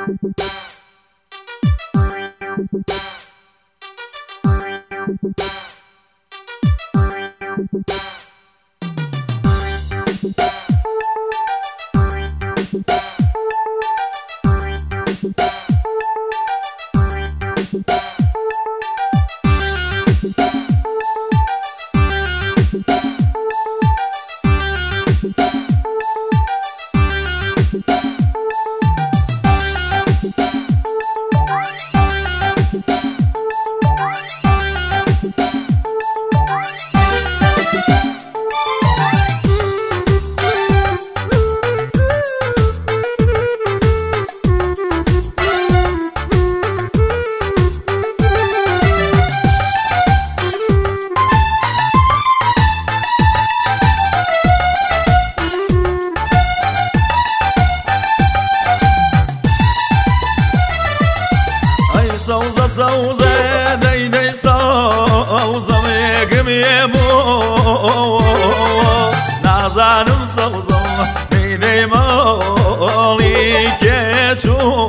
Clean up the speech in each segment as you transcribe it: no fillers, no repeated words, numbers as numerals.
سوزه سوزه دی دی سوزه میگم بو نازنم سوزه دی دی مالی که چو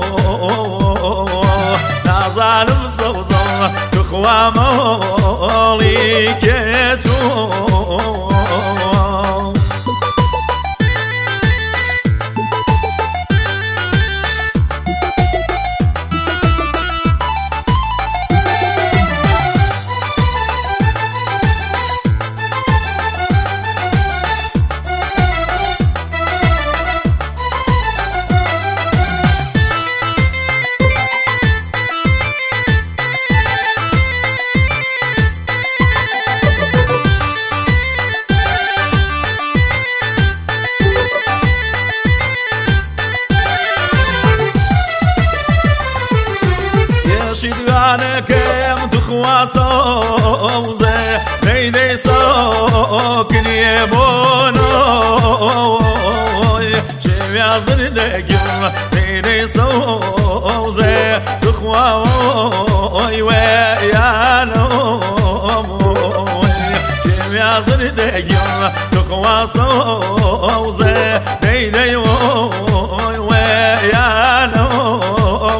نازنم سوزه بخوا مالی که چو شدوانه کم تو خواسوزه نیدی ساکنی بونوی شویا زندگیم نیدی سوزه تو خواوی و یانوی شویا زندگیم تو خواسوزه نیدی و یانوی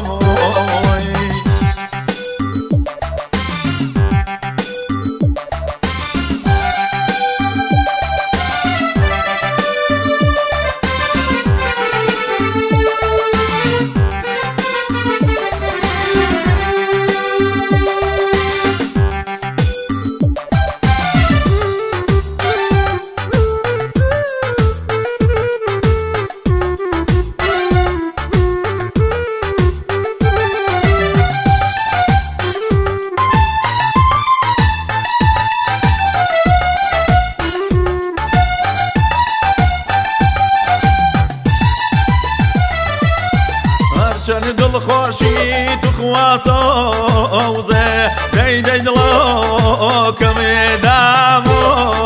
چن دل خوشی تو خواسوزه دی دی دلا کمی دامو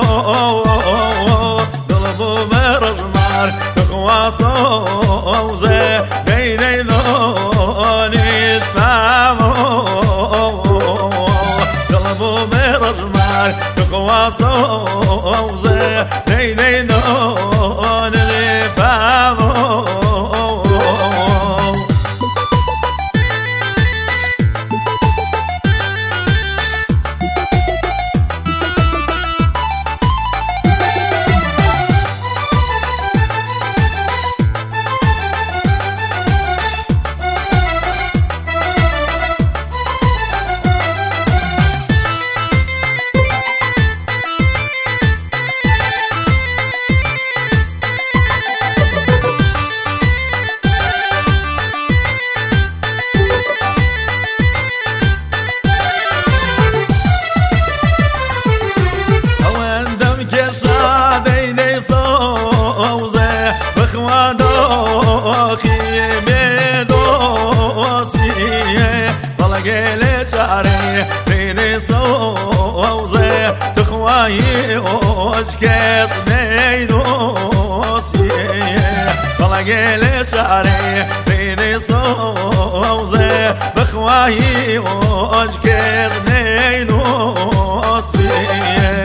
دل بو مرزمار تو خواسوزه دی دی دانیش نامو دل بو مرزمار تو خواسوزه دی دی دانیش نامو بخوا داخی بدوسیه بالا گله چاره بین سوزه تخوایی اوج کس نیدوسیه بالا گله چاره بین سوزه بخوایی اوج کس نیدوسیه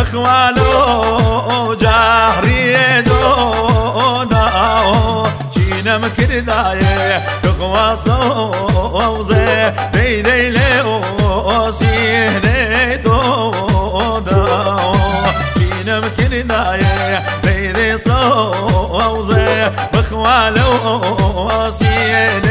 بخوالو جهري دونا شينم كردايه بخواصو زي دي لو سيهدي دونا شينم كردايه بيدي صوزي بخوالو سيهدي